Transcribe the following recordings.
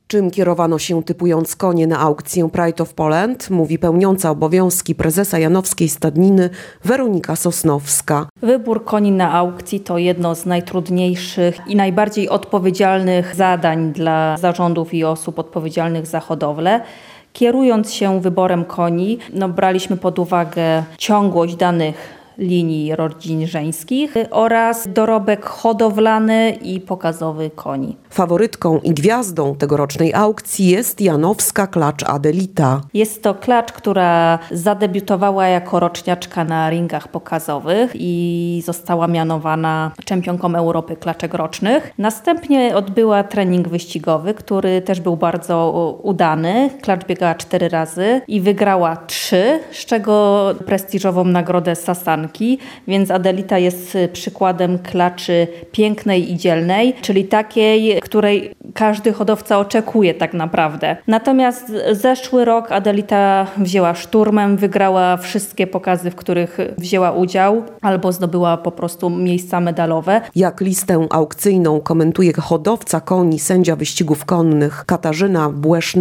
Czym kierowano się typując konie na aukcję Pride of Poland, mówi pełniąca obowiązki prezesa Janowskiej Stadniny Weronika Sosnowska. Wybór koni na aukcji to jedno z najtrudniejszych i najbardziej odpowiedzialnych zadań dla zarządów i osób odpowiedzialnych za hodowlę. Kierując się wyborem koni, braliśmy pod uwagę ciągłość danych linii rodzin żeńskich oraz dorobek hodowlany i pokazowy koni. Faworytką i gwiazdą tegorocznej aukcji jest janowska klacz Adelita. Jest to klacz, która zadebiutowała jako roczniaczka na ringach pokazowych i została mianowana czempionką Europy klaczek rocznych. Następnie odbyła trening wyścigowy, który też był bardzo udany. Klacz biegała 4 razy i wygrała 3, z czego prestiżową nagrodę Sasanki. Więc Adelita jest przykładem klaczy pięknej i dzielnej, czyli takiej, której każdy hodowca oczekuje tak naprawdę. Natomiast zeszły rok Adelita wzięła szturmem, wygrała wszystkie pokazy, w których wzięła udział, albo zdobyła po prostu miejsca medalowe. Jak listę aukcyjną komentuje hodowca koni, sędzia wyścigów konnych Katarzyna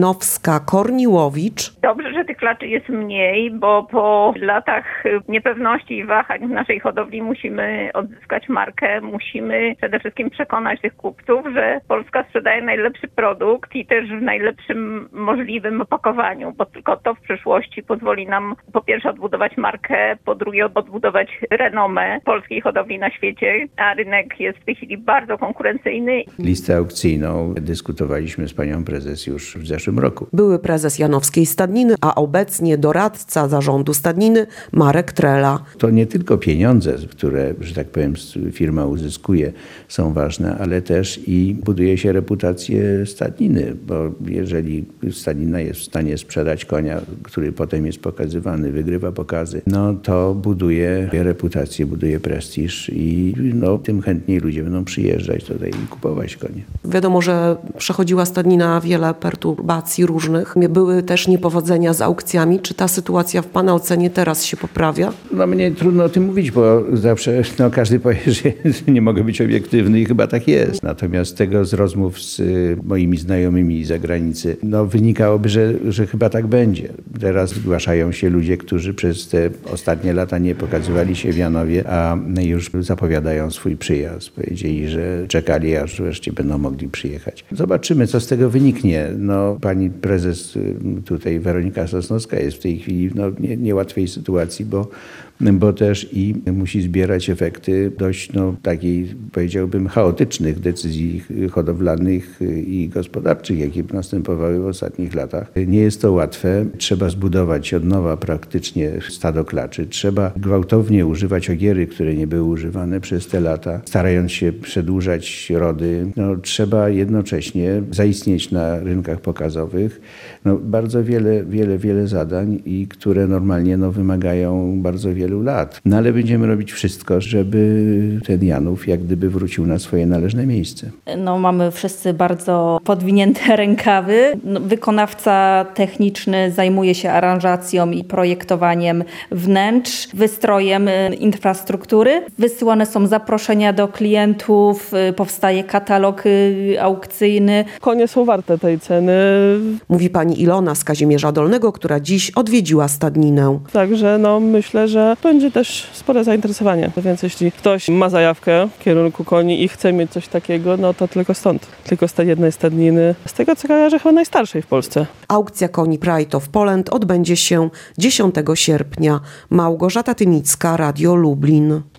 Błesznowska-Korniłowicz. Dobrze, że tych klaczy jest mniej, bo po latach niepewności i wahań w naszej hodowli musimy odzyskać markę, musimy przede wszystkim przekonać tych kupców, że Polska sprzedaje najlepszy produkt i też w najlepszym możliwym opakowaniu, bo tylko to w przyszłości pozwoli nam po pierwsze odbudować markę, po drugie odbudować renomę polskiej hodowli na świecie, a rynek jest w tej chwili bardzo konkurencyjny. Listę aukcyjną dyskutowaliśmy z panią prezes już w zeszłym roku. Były prezes Janowskiej Stadniny, a obecnie doradca zarządu Stadniny Marek Trela. To nie tylko pieniądze, które, że tak powiem, firma uzyskuje, są ważne, ale też i buduje się reputację stadniny, bo jeżeli stadnina jest w stanie sprzedać konia, który potem jest pokazywany, wygrywa pokazy, to buduje reputację, buduje prestiż i tym chętniej ludzie będą przyjeżdżać tutaj i kupować konie. Wiadomo, że przechodziła stadnina wiele perturbacji różnych. Były też niepowodzenia z aukcjami. Czy ta sytuacja w pana ocenie teraz się poprawia? Mnie trudno o tym mówić, bo zawsze każdy powie, że nie mogę być obiektywny i chyba tak jest. Natomiast tego z rozmów z moimi znajomymi z zagranicy wynikałoby, że chyba tak będzie. Teraz zgłaszają się ludzie, którzy przez te ostatnie lata nie pokazywali się w Janowie, a już zapowiadają swój przyjazd. Powiedzieli, że czekali, aż wreszcie będą mogli przyjechać. Zobaczymy, co z tego wyniknie. Pani prezes tutaj Weronika Sosnowska jest w tej chwili w niełatwej sytuacji, bo też i musi zbierać efekty dość takiej, powiedziałbym, chaotycznych decyzji hodowlanych i gospodarczych, jakie następowały w ostatnich latach. Nie jest to łatwe. Trzeba zbudować od nowa praktycznie stado klaczy. Trzeba gwałtownie używać ogiery, które nie były używane przez te lata, starając się przedłużać rody. Trzeba jednocześnie zaistnieć na rynkach pokazowych. Bardzo wiele zadań, i które normalnie wymagają bardzo wielu lat. Ale będziemy robić wszystko, żeby ten Janów jak gdyby wrócił na swoje należne miejsce. Mamy wszyscy bardzo podwinięte rękawy. Wykonawca techniczny zajmuje się aranżacją i projektowaniem wnętrz, wystrojem infrastruktury. Wysyłane są zaproszenia do klientów, powstaje katalog aukcyjny. Konie są warte tej ceny. Mówi pani Ilona z Kazimierza Dolnego, która dziś odwiedziła stadninę. Także myślę, że będzie też spore zainteresowanie. Więc jeśli ktoś ma zajawkę w kierunku koni i chce mieć coś takiego, to tylko stąd. Tylko z tej jednej stadniny. Z tego, co kojarzę, chyba najstarszej w Polsce. Aukcja koni Pride of Poland odbędzie się 10 sierpnia. Małgorzata Tymicka, Radio Lublin.